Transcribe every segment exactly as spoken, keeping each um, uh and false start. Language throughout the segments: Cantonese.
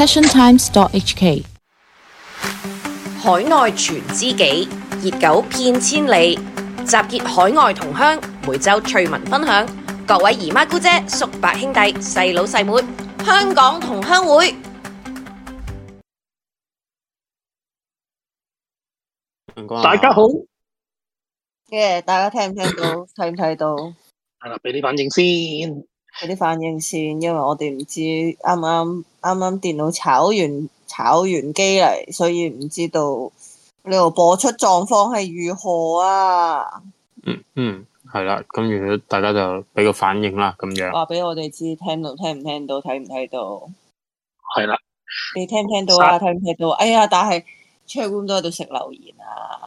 passion times dot h k。 海內存知己，熱狗騙千里。集結海外同鄉，每週趣聞分享。各位姨媽姑姐、叔伯兄弟、細佬細妹，香港同鄉會。 大家好， 嘅、yeah, 大家聽唔聽到？睇唔睇到？ 係啦，俾啲反應先。 俾啲反應先，因為我哋唔知啱啱啱啱電腦炒完炒完機嚟，所以唔知道呢個播出狀況係如何啊？ 嗯嗯，係啦，咁如果大家就俾個反應啦，咁樣話俾我哋知，聽到聽唔聽到，睇唔睇到？ 係啦， 你聽唔聽到啊？睇唔睇到？哎呀，但係出咁多喺度食留言啊！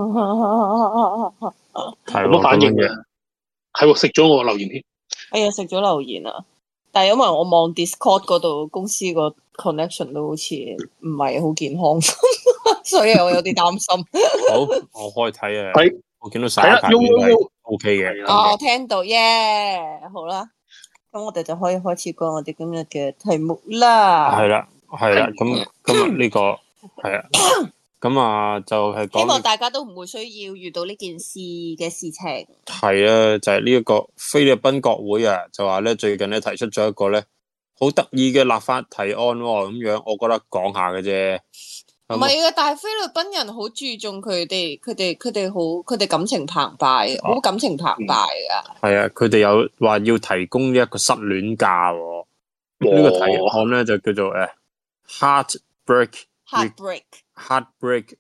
係冇乜反應嘅，係喎，食咗我留言添。 哎呀，食咗留言啊！但係因為我望 Discord 嗰度公司個 connection 都好似唔係好健康，所以我有啲擔心。 好，我開睇啊， 係， 我見到晒一排都係 OK 嘅。 哦，聽到耶，yeah! 好啦，咁我哋就可以開始講我哋今日嘅題目啦。 係啦，係啦，咁今日呢個係啊。咁啊，就係講， 希望大家都唔會需要遇到呢件事嘅事情。 係啊，就係呢一個菲律賓國會啊，就話咧最近咧提出咗一個咧好得意嘅立法提案喎、哦，咁樣我覺得講下嘅啫。 唔係啊，但係菲律賓人好注重佢哋，佢哋佢哋好，佢哋感情澎湃，好、哦、感情澎湃噶。係、 嗯、啊，佢哋有話要提供一個失戀假喎、哦。呢、哦這個提案咧就叫做誒 Heartbreak Heartbreak Heartbreak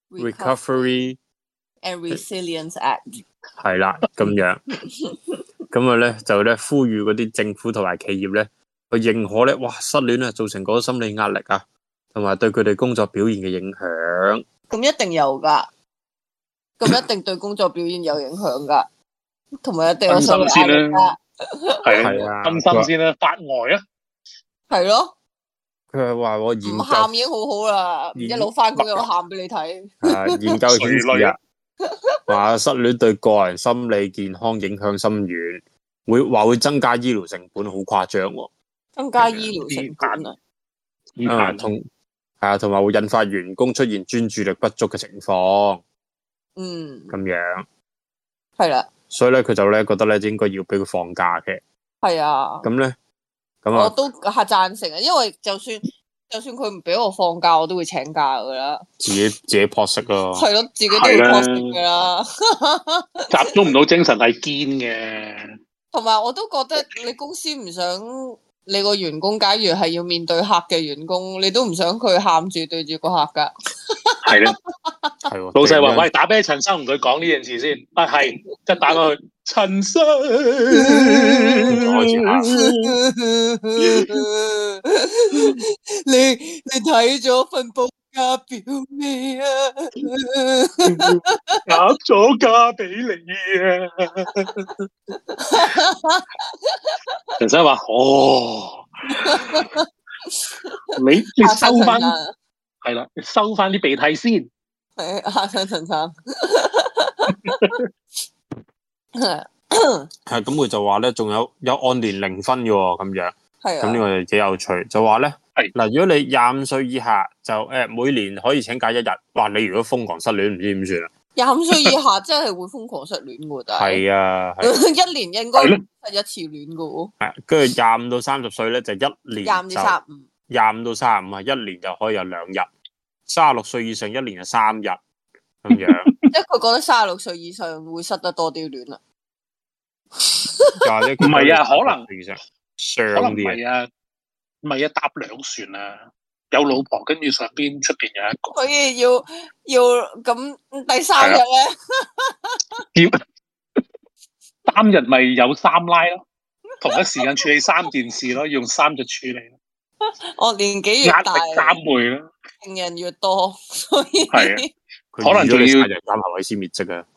Recovery and Resilience Act 係啦，咁樣咁啊咧就咧呼籲嗰啲政府同埋企業咧去認可咧，哇失戀啊造成嗰個心理壓力啊，同埋對佢哋工作表現嘅影響。 咁一定有噶，咁一定對工作表現有影響噶，同埋一定有心理壓力噶。 係啊，分心先啦，發呆啊，係咯。 佢係話我研究唔喊已經好好啦，一路翻工又喊俾你睇。 啊，研究顯示啊，話失戀對個人心理健康影響深遠，會話會增加醫療成本，好誇張喎。增加醫療成本啊？啊，同係啊，同埋會引發員工出現專注力不足嘅情況。嗯，咁樣係啦。所以咧，佢就咧覺得咧應該要俾佢放假嘅。係啊。咁咧。我都係贊成啊，因為就算就算佢唔俾我放假，我都會請假噶啦。自己自己撲食咯。係咯，自己都要撲食噶啦。 集中唔到精神係堅嘅。 同埋我都覺得你公司唔想你個員工，假如係要面對客嘅員工，你都唔想佢喊住對住個客噶。 係啦，係老細話喂，打俾陳生，同佢講呢件事先。啊係，即係打過去。陳生， 你你睇咗份報價表未啊？ 夾咗價俾你啊！陳生話：哦，你你收翻係啦，你收翻啲鼻涕先。 係嚇親陳生。 係咁，佢就話咧，仲有有按年齡分嘅喎，咁樣。係啊。咁呢個就幾有趣，就話咧，係嗱，如果你廿五歲以下，就誒、呃、每年可以請假一日。哇！你如果瘋狂失戀，唔知點算啊？ 廿五歲以下真係會瘋狂失戀嘅，但係係啊， 一年應該係一次戀嘅喎。係， 跟住廿五到三十歲咧，就一年廿五至三十五， 廿五到三十五係一年就可以有兩日，三十六歲以上一年係三日咁樣。 即係佢覺得三十六歲以上會失得多啲戀啦。 唔係啊，可能可能唔係啊，唔係啊，搭兩船啊，有老婆跟住上邊出邊有一個， 所以要要咁第三日咧， 三日咪有三拉咯，同一時間處理三件事咯，用三日處理。 我年紀越大， 壓力三倍咯， 情人越多，所以係啊，可能仲要殺人斬頭毀屍滅跡啊！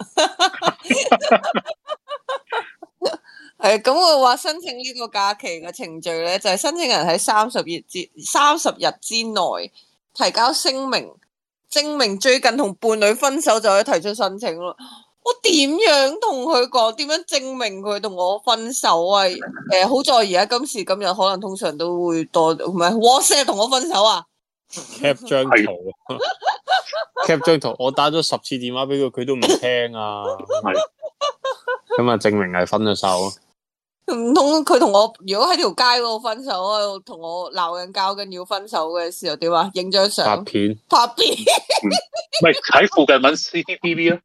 係咁，我話申請呢個假期嘅程序咧，就係、是、申請人喺三十日之三十日之內提交聲明，證明最近同伴侶分手就可以提出申請咯。 我點樣同佢講？點樣證明佢同我分手啊？誒、呃，好在而家今時今日，可能通常都會多唔係 WhatsApp 同我分手啊 ？cap 張圖，cap 張圖，我打咗十次電話俾佢，佢都唔聽啊！係，咁啊，證明係分咗手。 唔通佢同我如果喺條街嗰度分手啊，同我鬧緊交緊要分手嘅時候點啊？影張相拍片， 拍片， 咪喺附近揾 C C T V 啊！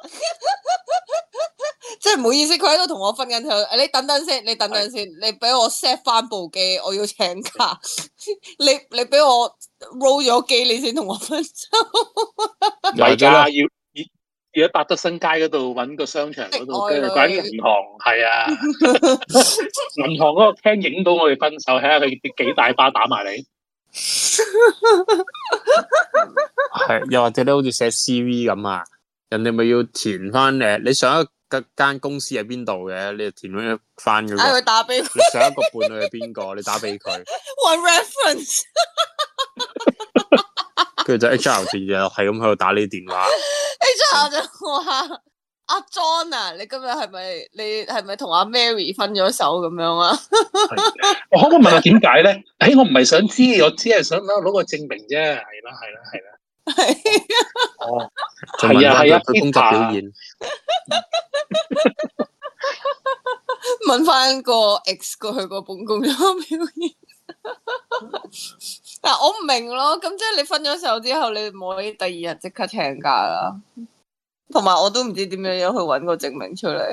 即係唔好意思，佢喺度同我分緊手。你等等先，你等等先，你俾我 set 翻部機，我要請假。你你俾我 roll 咗機，你先同我分手。 唔係㗎，要。而喺百德新街嗰度揾個商場嗰度，跟住喺銀行，係啊，銀行嗰個廳影到我哋分手，睇下佢幾大巴打埋你。 係，又或者咧，好似寫 C V 咁啊，人哋咪要填翻誒，你上一間公司係邊度嘅，你就填翻翻嗰個。 嗌佢打俾佢。 你上一個伴侶係邊個？你打俾佢。 One reference。 跟住就 H R 就係咁喺度打你電話 ，H R 就話阿 John 啊，你今日係咪你係咪同阿 Mary 分咗手咁樣啊？ 我可唔可以問下點解咧？誒，我唔係想知，我只係想攞攞個證明啫。係啦，係啦，係啦。係哦，係啊，係啊， 佢工作表現。 問翻個 X 過去個本工作表現。但我唔明咯，咁即係你分咗手之後，你唔可以第二日即刻請假啦。同埋我都唔知點樣樣去搵個證明出嚟。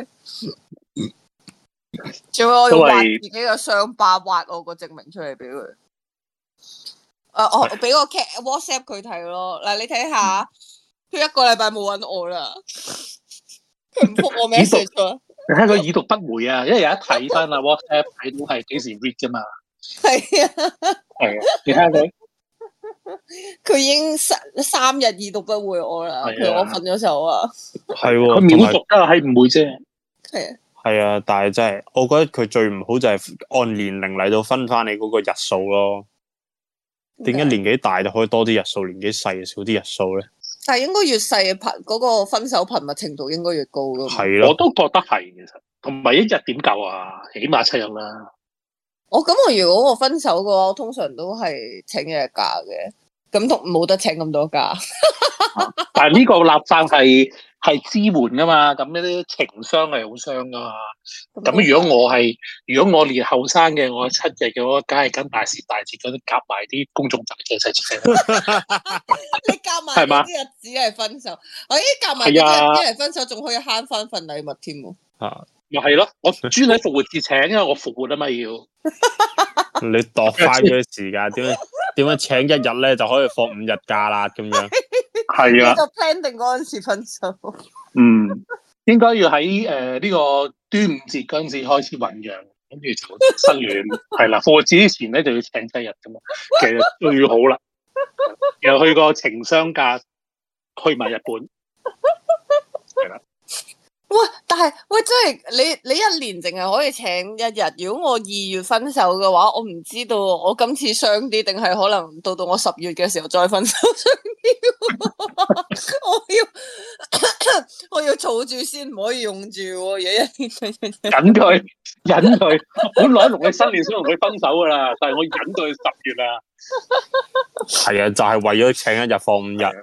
仲要我要畫自己嘅傷疤，畫我個證明出嚟俾佢。誒、啊，我俾個 WhatsApp 佢睇咯。嗱，你睇下，佢一個禮拜冇搵我啦。佢唔覆我 message 啊。 你睇佢已讀不回啊，因為有一睇翻啊 WhatsApp 睇到係幾時 read 噶嘛。 係啊， 係啊，你睇下佢， 佢已經三三日已讀不回我啦，佢我分咗手啊， 係佢秒讀啊，係唔會啫， 係啊， 係啊，但係真係，我覺得佢最唔好就係按年齡嚟到分翻你嗰個日數咯。點解年紀大就可以多啲日數，年紀細少啲日數咧？ 但係應該越細頻嗰個分手頻密程度應該越高噶。 係咯， 我都覺得係其實，同埋一日點夠啊？起碼七日啦。 我咁我如果我分手嘅話，我通常都係請一日假嘅，咁同冇得請咁多假。 但係呢個立法係係支援噶嘛，咁呢啲情傷係好傷噶嘛。咁如果我係如果我連後生嘅我七日嘅話，梗係跟大時大節嗰啲夾埋啲公眾假期一齊請。 你夾埋啲日子係分手，我依夾埋啲日子係分手，仲可以慳翻份禮物添喎。 啊！ 咪係咯，我專喺復活節請，因為我復活啊嘛要。 你度快咗時間，點樣點樣請一日咧就可以放五日假啦咁樣。 係啊。 就 plan 定嗰陣時分手。 嗯，應該要喺誒呢個端午節嗰陣時開始醞釀，跟住就新年係啦。復活節之前咧就要請七日噶嘛，其實最好啦。又去個情商假，去埋日本，係啦。 喂，但係喂，真係你你一年淨係可以請一日。如果我二月分手嘅話，我唔知道我今次傷啲，定係可能到到我十月嘅時候再分手傷啲。我要我要儲住先，唔可以用住。有一年忍佢，忍佢。本來同你新年先同佢分手噶啦，但係我忍到去十月啦。 係啊，就係、是、為咗請一日放五日。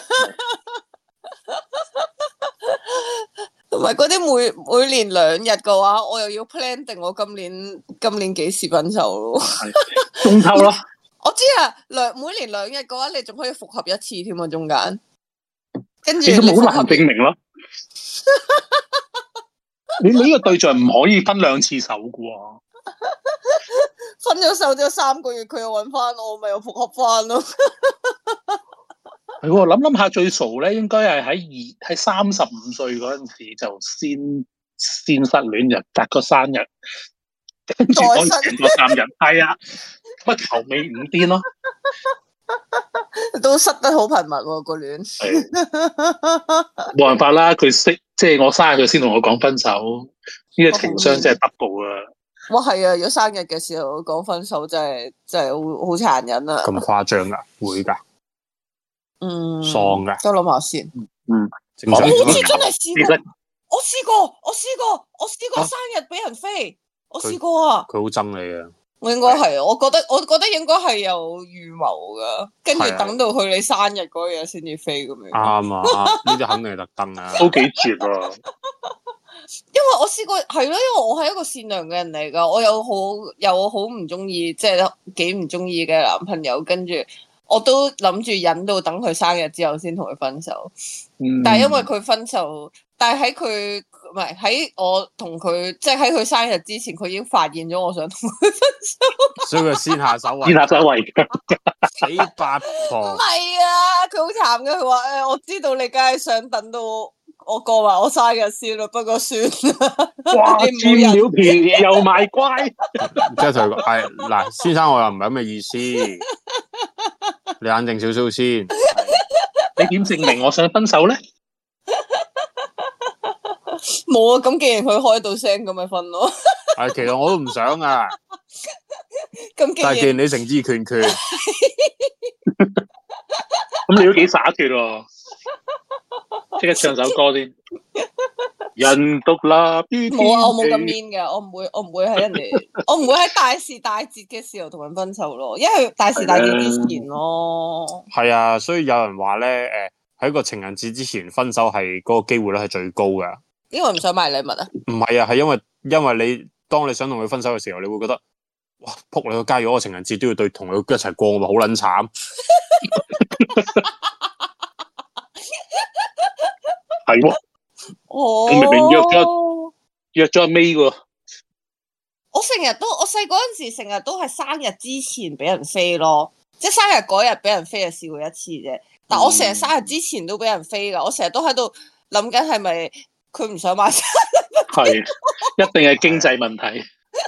同埋嗰啲每每年兩日嘅話，我又要 plan 定我今年今年幾時分手咯。 中秋咯。 我知啊，兩每年兩日嘅話，你仲可以復合一次添啊，中間。跟住你好難證明咯。你你呢個對象唔可以分兩次手嘅喎。 分咗手之後三個月，佢又揾翻我，咪又復合翻咯。 係喎，諗諗下最傻咧，應該係喺二喺三十五歲嗰陣時就先先失戀日，隔個生日，跟住可以請多三日，係啊，乜頭尾五癲咯， 都失得好頻密喎個戀。 冇辦法啦，佢識即係我生日佢先同我講分手，呢、這個情商真係 double 啊！ 哇，係啊，如果生日嘅時候講分手，真係真係好好殘忍啊！ 咁誇張噶，會噶。 嗯， 喪噶， 都諗下先。 嗯， 正常。 我好似真係試過其實， 我試過，我試過，我試過生日俾人飛，我試過啊。 佢好憎你啊！ 我應該係，我覺得我覺得應該係有預謀噶，跟住等到佢你生日嗰日先至飛咁樣。 啱啊，呢啲肯定係特登啊， 都幾絕啊！ 因為我試過係咯，因為我係一個善良嘅人嚟噶，我有好有好唔中意，即係幾唔中意嘅男朋友，跟住我都諗住忍到等佢生日之後先同佢分手。 嗯、 但係因為佢分手，但係喺佢唔係喺我同佢，即係喺佢生日之前，佢已經發現咗我想同佢分手， 所以佢先下手為先下手為強。 死八婆。 唔係啊，佢好慘嘅，佢話誒，我知道你梗係想等到我過埋我生日先啦，不過算啦。 哇！佔了便宜又賣乖， 即係同佢講，係嗱，先生我又唔係咁嘅意思，你冷靜少少先。 你點證明我想分手咧？ 冇啊，咁既然佢開到聲，咁咪分咯。 係，其實我都唔想啊。 咁但係既然你誠意拳拳， 咁你都幾灑脱喎！即刻唱首歌先。人獨立。 冇啊，我冇咁 mean 嘅，我唔會，我唔會喺人哋，我唔會喺大時大節嘅時候同人分手咯，因為大時大節之前咯。 係啊，所以有人話咧，誒喺個情人節之前分手係嗰個機會率係最高噶。 因為唔想買禮物啊？ 唔係啊，係因為因為你當你想同佢分手嘅時候，你會覺得哇，仆你個街，如果我情人節都要對同佢一齊過，我咪好撚慘。 係喎。 哦， 我明明約咗約咗阿 May 喎。 我成日都我細嗰陣時成日都係生日之前俾人飛咯，即係生日嗰日俾人飛就試過一次啫。但我成日生日之前都俾人飛噶，我成日都喺度諗緊係咪佢唔想買生日？ 係，一定係經濟問題。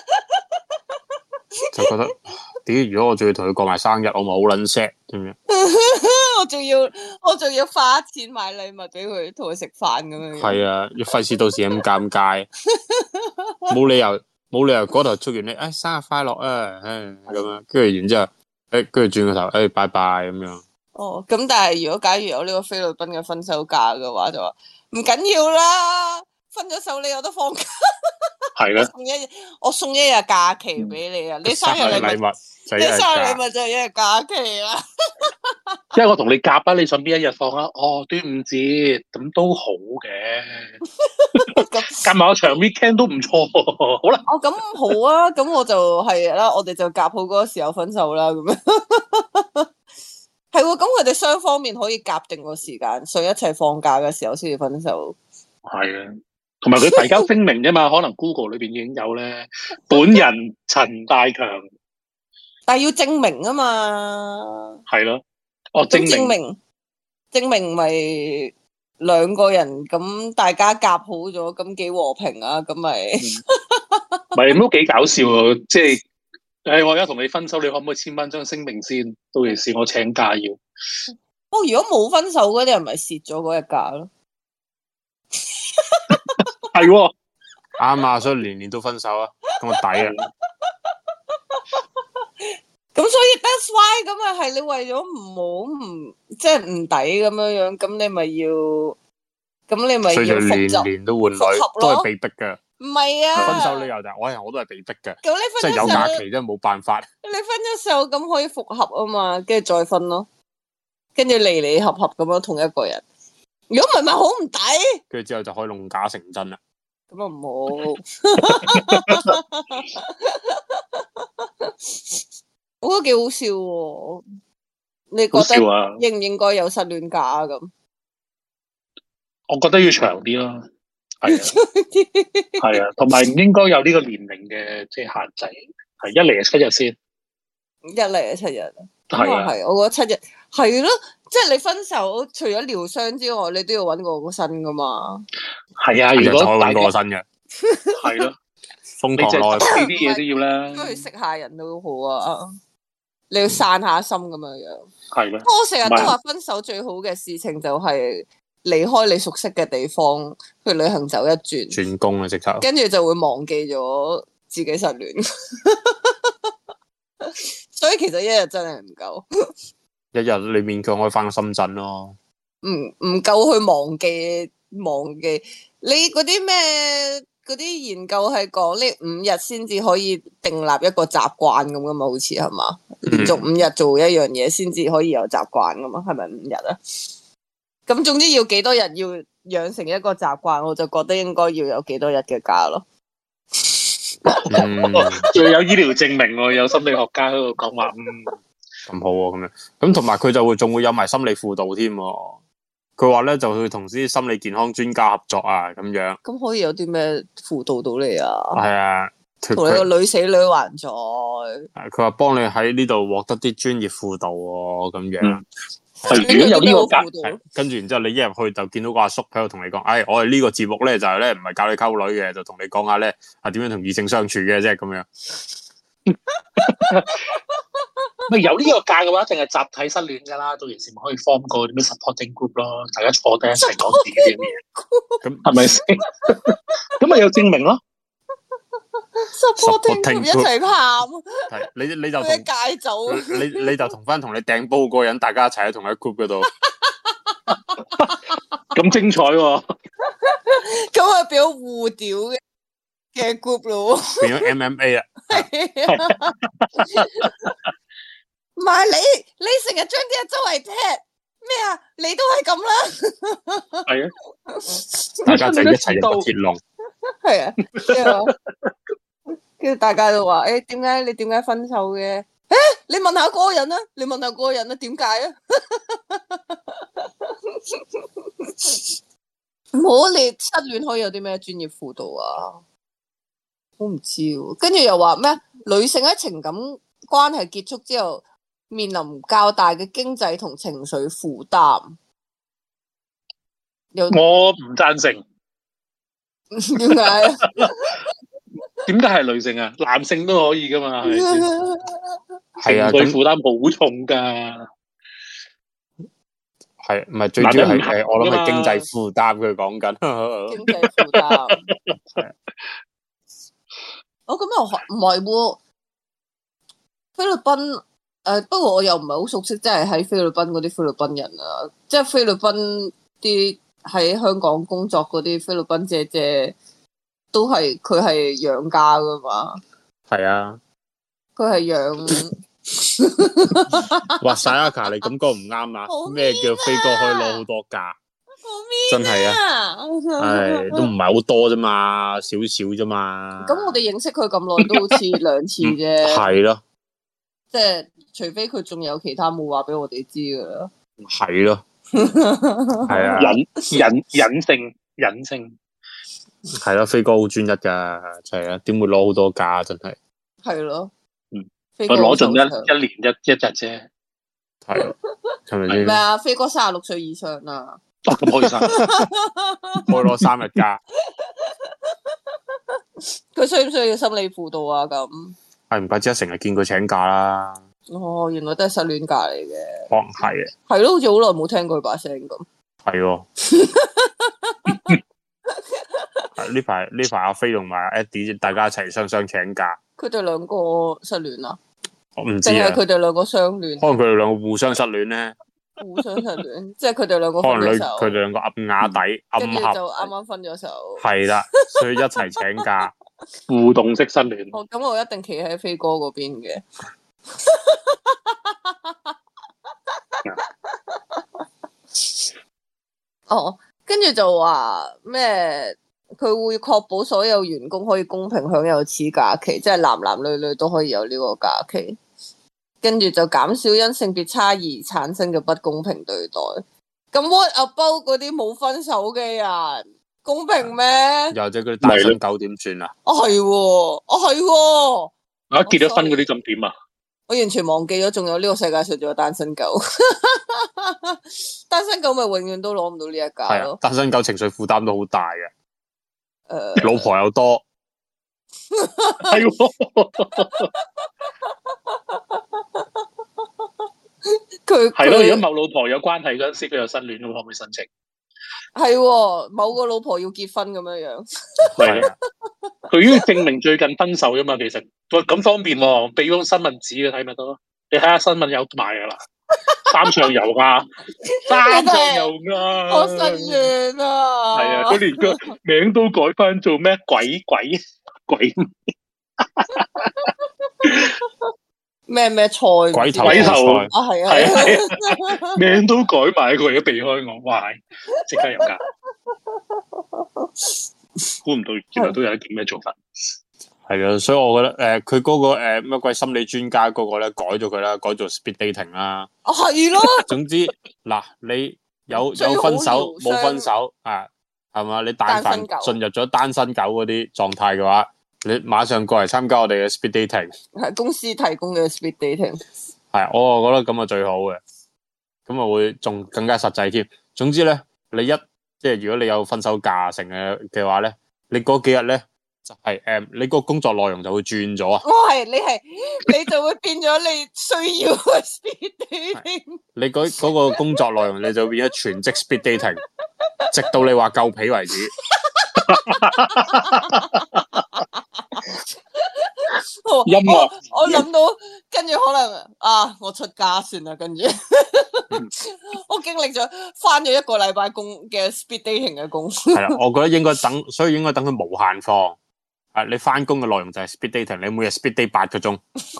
就覺得點？如果我仲要同佢過埋生日，我咪好撚 sad 咁樣。 我仲要我仲要花錢買禮物俾佢，同佢食飯咁樣。 係啊，要費事到時咁尷尬，冇理由冇理由嗰頭祝完你，誒、哎、生日快樂啊，誒咁樣，跟住然之後，誒跟住轉個頭，誒、哎、拜拜咁樣。 哦，咁但係如果假如有呢個菲律賓嘅分手假嘅話，就話唔緊要啦，分咗手你有得放假。 係啦， 送一日，我送一日假期俾你啊！你生日禮物，你生日禮物就係一日假期啦。 即係我同你夾啊，你想邊一日放啊？哦，端午節咁都好嘅，夾埋個長 weekend 都唔錯。好啦， 哦咁好啊，咁我就係啦，我哋就夾好嗰個時候分手啦，咁樣。係喎，咁佢哋雙方面可以夾定個時間，想一齊放假嘅時候先至分手。 係啊。同埋佢提交聲明啫嘛，可能 Google 裏邊已經有咧。本人陳大強， 但係要證明啊嘛。 係咯，哦證明， 證明證明咪兩個人咁大家夾好咗，咁幾和平啊，咁咪咪都幾搞笑啊！即係，誒，我而家同你分手，你可唔可以簽翻張聲明先？到時我請假要。 不過如果冇分手嗰啲人咪蝕咗嗰日假咯。 係喎， 啱啊，所以年年都分手啊，咁啊抵啊！ 咁所以 that's why 咁啊，係你為咗唔好唔即係唔抵咁樣樣，咁你咪要，咁你咪要複雜， 年年都換女，都係被逼嘅。 唔係啊， 分手理由就係我係我都係被逼嘅， 咁你分即係有假期真係冇辦法。 你分咗手咁可以復合啊嘛，跟住再分咯，跟住離離合合咁樣同一個人。如果唔係咪好唔抵？ 跟住之後就可以弄假成真啦。 咁啊唔好，我覺得幾好笑喎。你覺得應唔應該有失戀假啊？咁我覺得要長啲咯，係啊，係啊，同埋唔應該有呢個年齡嘅即係限制，係一嚟係七日先， 一嚟係七日， 係啊， 係，我覺得七日係咯。即係你分手，除咗療傷之外，你都要揾個新噶嘛。 係啊，如果再揾個新嘅， 係咯， 瘋狂內呢啲嘢都要啦。 應該去識下人都好啊，你要散下心咁樣樣。 係咯。 我成日都話分手最好嘅事情就係離開你熟悉嘅地方，去旅行走一轉。 轉工啊，直頭。 跟住就會忘記咗自己失戀。所以其實一日真係唔夠。 一日你勉強可以翻深圳咯， 唔唔夠去忘記忘記。你嗰啲咩嗰啲研究係講呢五日先至可以訂立一個習慣咁噶嘛？好似係嘛？連續五日做一樣嘢先至可以有習慣噶嘛？係咪五日啊？咁總之要幾多日要養成一個習慣，我就覺得應該要有幾多日嘅假咯。 嗯，仲有醫療證明喎，有心理學家喺度講話，嗯， 咁好喎，咁樣，咁同埋佢就會仲會有埋心理輔導添。佢話咧就去同啲心理健康專家合作啊，咁樣。 咁可以有啲咩輔導到你啊？ 係啊， 同你個女死女還在。 佢話幫你喺呢度獲得啲專業輔導喎，咁樣。 嗯係如果有呢個格， 跟住然之後你一入去就見到個阿叔喺度同你講，哎，我哋呢個節目咧就係咧唔係教你溝女嘅，就同你講下咧係點樣同異性相處嘅啫，咁樣。 咪有呢個價嘅話，一定係集體失戀噶啦，到時咪可以 form 個啲咩 supporting group 咯，大家坐低一齊講自己啲嘢，咁係咪先？咁咪有證明咯。 supporting group 一齊喊， 係你你就同戒酒， 你你就同翻同你掟煲嗰個人，大家一齊喺同一 group 嗰度， 咁精彩喎！ 咁啊變咗互屌嘅嘅 group 咯， 變咗 M M A 啊！ 唔係你你成日將啲人周圍踢咩啊？你都係咁啦， 係啊， 大家就一齊入個鐵籠， 係啊。跟住大家都話：誒點解你點解分手嘅？誒你問下嗰個人啦，你問下嗰個人啦，點解啊？冇，你失戀可以有啲咩專業輔導啊？我唔知喎。跟住又話咩？女性喺情感關係結束之後，面臨較大嘅經濟同情緒負擔。 我唔贊成。 點解啊？ 點解係女性啊？男性都可以噶嘛？係係啊， 情緒負擔好重噶。 係唔係最主要係誒？我諗係經濟負擔，佢講緊經濟負擔。我咁又唔係喎，菲律賓誒、呃，不過我又唔係好熟悉，即係喺菲律賓嗰啲菲律賓人啊，即係菲律賓啲喺香港工作嗰啲菲律賓姐姐。都係佢係養家噶嘛？ 係啊， 佢係養。 哇！晒阿卡，你咁講唔啱啊！咩叫飛哥可以攞好多假？真係啊！係都唔係好多啫嘛，少少啫嘛。 咁我哋認識佢咁耐，都好似兩次啫。 係咯， 即係除非佢仲有其他冇話俾我哋知噶啦。 係咯，係啊， 隱隱隱性隱性。 係咯，飛哥好專一噶，係啊，點會攞好多假？真係係咯， 嗯，佢攞盡一一年一一日啫， 係係咪先？ 咩啊？飛哥三十六歲以上啦， 哦咁可以生， 可以攞三日假。 佢需唔需要心理輔導啊？咁係唔怪之得成日見佢請假啦。 哦，原來都係失戀假嚟嘅， 可能係嘅， 係咯，好似好耐冇聽過佢把聲咁， 係喎。呢排呢排阿飛同埋阿 Eddie 大家一齊雙雙請假。 佢哋兩個失戀啊？ 我唔知啊。 定係佢哋兩個相戀？ 可能佢哋兩個互相失戀咧。 互相失戀，即係佢哋兩個可能分咗手。 佢哋兩個暗啞底、暗合， 就啱啱分咗手。係啦，所以一齊請假， 互動式失戀。 哦，咁我一定企喺飛哥嗰邊嘅。哦。跟住就話咩？佢會確保所有員工可以公平享有此假期，即係男男女女都可以有呢個假期。跟住就減少因性別差異產生嘅不公平對待。咁 what about 嗰啲冇分手嘅人公平咩？ 又或者佢哋單身狗點算啊？ 哦係喎，哦係喎。 啊結咗婚嗰啲咁點啊？ 我完全忘記咗，仲有呢個世界上仲有單身狗。單身狗咪永遠都攞唔到呢一架咯。 單身狗情緒負擔都好大嘅。誒、呃，老婆又多。 係喎。 佢係咯，如果某老婆有關係嗰陣時，佢又失戀，咁可唔可以申請？ 係喎，某個老婆要結婚咁樣樣。 係啊。佢要證明最近分手啫嘛，其實咁方便喎，俾咗新聞紙佢睇咪得咯。你睇下新聞有賣噶啦。 三上悠亞，三上悠亞， 我失戀啊！ 係啊，佢連個名都改翻做咩鬼鬼鬼咩咩菜鬼頭鬼頭菜啊，係啊， 係啊係啊，名都改埋，佢為咗避開我，哇！即刻入架，估唔到原來都有啲咁嘅做法。 係啊，所以我覺得誒，佢嗰個誒乜鬼心理專家嗰個咧改咗佢啦，改做 speed dating 啦。 啊係咯， 總之嗱，你有最好有分手療傷冇分手啊，係嘛？你但凡單身狗進入咗單身狗嗰啲狀態嘅話，你馬上過嚟參加我哋嘅 speed dating。 係公司提供嘅 speed dating。 係，我啊覺得咁啊最好嘅，咁啊會仲更加實際添。總之咧，你一即係如果你有分手假成嘅嘅話咧，你嗰幾日咧就係、是、誒、嗯，你個工作內容就會轉咗啊。 我係你係你就會變咗你需要嘅 speed dating。 你嗰嗰個工作內容你就變咗全職 speed dating，直到你話夠皮為止。 音樂我我諗到，跟住可能啊，我出家算啦。跟住我經歷咗翻咗一個禮拜工嘅 speed dating 嘅工。 係啦，我覺得應該等，所以應該等佢無限放。啊，你翻工嘅內容就係 speed dating，你每日 speed date 八個鐘，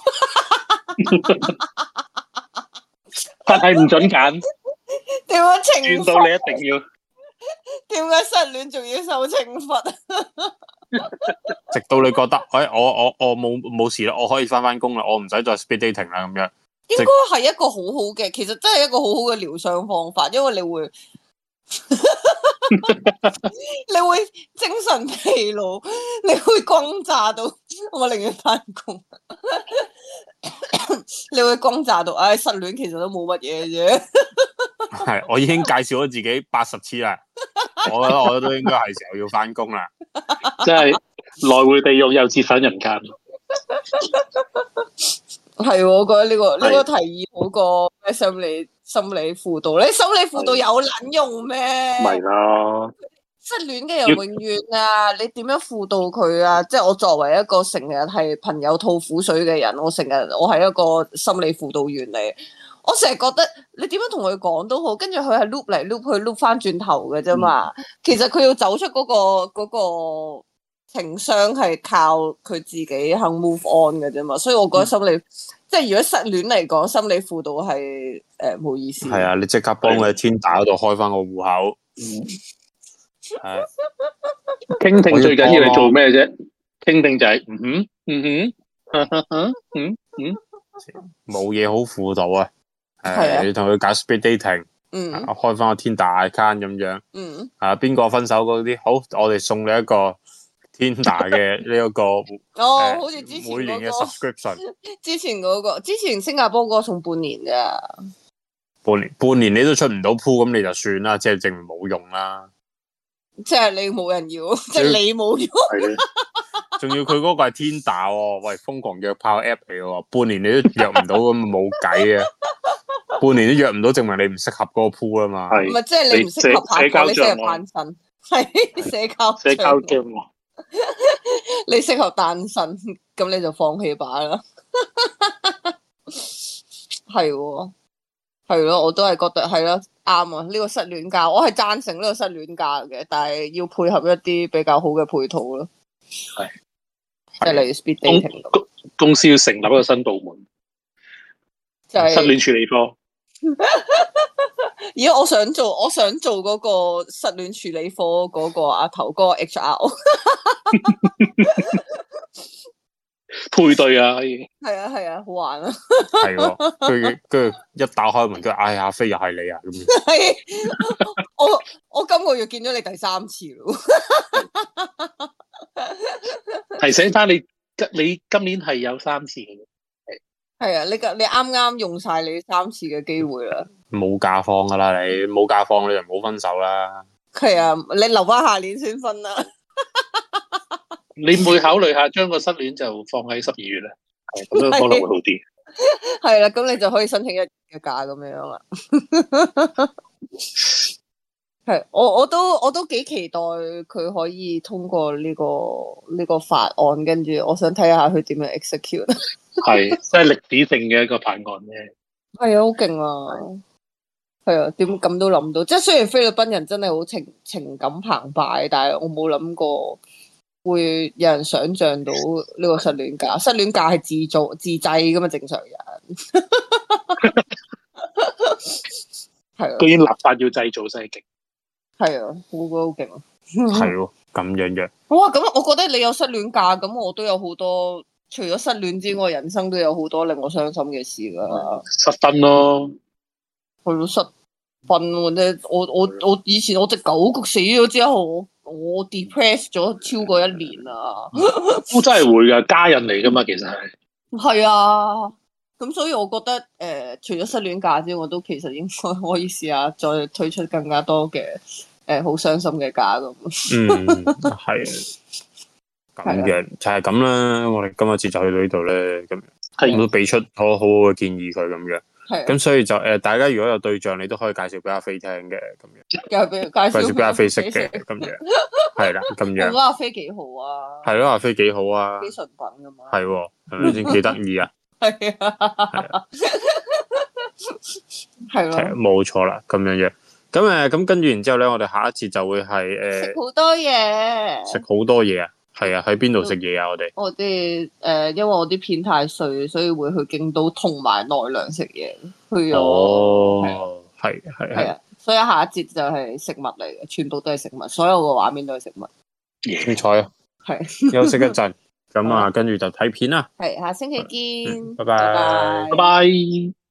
但係唔准揀， 點樣懲轉到罰？ 你一定要。 點解失戀仲要受懲罰？ 直到你覺得，哎，我我我冇冇事啦，我可以翻翻工啦，我唔使再 speed dating 啦，咁樣。 應該係一個好好嘅，其實真係一個好好嘅療傷方法，因為你會你會精神疲勞，你會轟炸到，我寧願翻工。你會轟炸到，唉、哎，失戀其實都冇乜嘢啫。 係，我已經介紹咗自己八十次啦，我覺得我都應該係時候要翻工啦。 真係來回地獄又折返人間。 係，我覺得呢、這個呢、這個提議好過咩心理心理輔導。你心理輔導有撚用咩？ 咪咯， 失戀嘅人永遠啊，你點樣輔導佢啊？即係我作為一個成日係朋友吐苦水嘅人，我成日我係一個心理輔導員嚟。我成日覺得你點樣同佢講都好，跟住佢係 loop 嚟 loop 去 loop 翻轉頭嘅啫嘛。嗯、其實佢要走出嗰、嗰個、嗰個情傷係靠佢自己肯 move on 嘅啫嘛。所以我覺得心理、嗯、即係如果失戀嚟講，心理輔導係誒冇意思。 係啊，你即刻幫佢喺 Tinder 嗰度開翻個戶口。係傾聽最緊要你做咩啫？傾聽就係嗯哼嗯哼嗯嗯冇嘢好輔導啊。誒，你同佢搞 speed dating，嗯，開翻個 Tinder account 咁樣，嗯，啊，邊個分手嗰啲，好，我哋送你一個 Tinder 嘅呢一個， 哦，呃、好似之前、那個、 每年嘅 subscription， 之前嗰、那個，之前新加坡嗰個送半年咋， 半年，半年你都出唔到鋪，咁你就算啦，即係證明冇用啦， 即係你冇人要，即係你冇用。 仲要佢嗰個係 Tinder 喎，喂，瘋狂約炮 app 嚟喎，半年你都約唔到咁冇計啊！半年都約唔到，證明你唔適合嗰個 pool 啊嘛。 唔係，即係你唔適合拍拖，你適合單身。係社交社交 game， 你適合單身，咁你就放棄吧啦。係喎，係咯，我都係覺得係咯，啱啊！呢個失戀假，我係贊成呢個失戀假嘅，但係要配合一啲比較好嘅配套咯。 係。 即係例如 speed dating 公公司要成立一個新部門， 就係、 失戀處理科。 而家我想做，我想做嗰個失戀處理科嗰個阿頭哥 H R， 配對啊，可以。 係啊係啊，好玩啊！ 係喎，跟住跟住一打開門，跟住哎呀，飛又係你啊咁。 係，我我今個月見咗你第三次咯。 提醒翻你，你今年係有三次嘅， 係啊，你你啱啱用晒你三次嘅機會啦， 冇假放噶啦，你冇假放你就唔好分手啦。 係啊，你留翻下年先分啦。 你會考慮下將個失戀就放喺十二月咧，咁樣可能會好啲。 係啦，咁你就可以申請一日嘅假咁樣啦。係，我我都我都幾期待佢可以通過呢、這個呢、這個法案，跟住我想睇下佢點樣 execute。 係，即係歷史性嘅一個法案咧。 係啊，好勁啊！係啊，點咁都諗到，即係雖然菲律賓人真係好情情感澎湃，但係我冇諗過會有人想象到呢個失戀假，失戀假係自做自製噶嘛，正常人係啊， 居然立法要製造世極， 係啊，好好勁啊！ 係喎，咁樣嘅。 哇，咁我覺得你有失戀假，咁我都有好多，除咗失戀之外，人生都有好多令我傷心嘅事噶。 失分咯。 去到失分啫，我我我以前我隻狗焗死咗之後，我我 depress 咗超過一年啊！ 都真係會噶，家人嚟噶嘛，其實係。 係啊，咁所以我覺得誒、呃，除咗失戀假之外，我都其實應該可以試下再推出更加多嘅誒好傷心嘅假咁。 嗯，係啊，咁嘅就係咁啦。我哋今日節就去到呢度咧，咁我都俾出好好好嘅建議佢咁樣。咁所以就誒、呃，大家如果有對象，你都可以介紹俾阿飛聽嘅咁樣， 介紹介紹俾阿飛識嘅咁樣，係啦咁樣。我覺得阿飛幾好啊， 係咯，阿飛幾好啊，幾純品噶嘛， 係喎，係咪先幾得意啊？ 係啊，係咯， 冇錯啦，咁樣嘅。咁誒，咁跟住然之後咧，我哋下一次就會係誒食好多嘢， 食好多嘢啊！係啊，喺邊度食嘢啊？我哋我哋誒、呃，因為我啲片太碎，所以會去京都同埋奈良食嘢。去咗， 哦，係係係啊，所以下一節就係食物嚟嘅，全部都係食物，所有嘅畫面都係食物。 精彩啊！ 係休息一陣，咁啊，跟住就睇片啦。 係，下星期見， 嗯、拜拜， 拜拜。